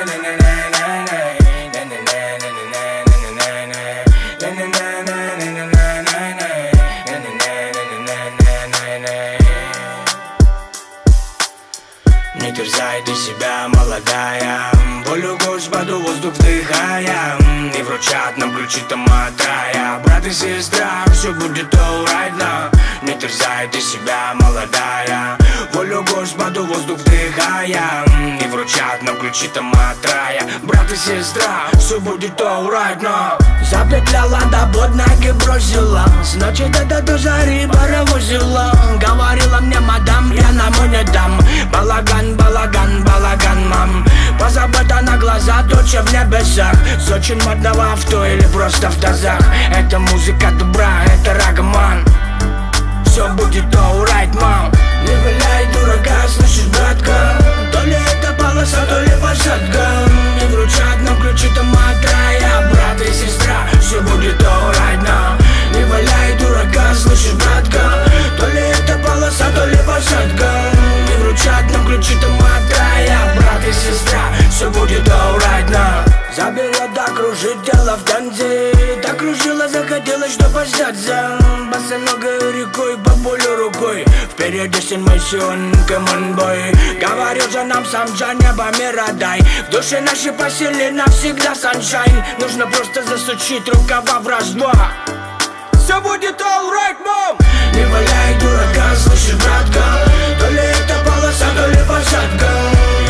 Не терзай ты себя, молодая, волю Господу воздух вдыхая. И вручат нам ключи там от рая. Брат и сестра, все будет alright now. Не терзай ты себя, молодая, волю Господу воздух вдыхая. И вручат нам ключи там от рая. Брат и сестра, все будет alright now. Запетляла, да под ноги бросила. С ночи до зари паровозила. Говорила мне мадам, я нам не дам. Балаган, балаган, балаган, мам. Позабыта на глаза, туча в небесах. С очень модного авто или просто в тазах. Это музыка добра, это Рагаман. Все будет alright, мам. Не валяй дурака, слышишь, братка. То ли это полоса, то ли посадка. Не вручат нам ключи там от рая. Брат и сестра, все будет alright now. Не валяй дурака, слышишь, братка. То ли это полоса, то ли посадка. Не вручат нам ключи там от рая. Брат и сестра, все будет alright now. Заберет, да кружит тело в танце. Так кружила, захотелось, что посняться. Босоногой рекой, бабулю рукой. Впереди синмайсион, come boy. Говорил же нам сам Джа, небо мира дай. В душе нашей посели навсегда саншайн. Нужно просто засучить рукава в раз-два. Все будет alright, мам. Не валяй дурака, слышишь, братка. То ли это полоса, то ли посадка.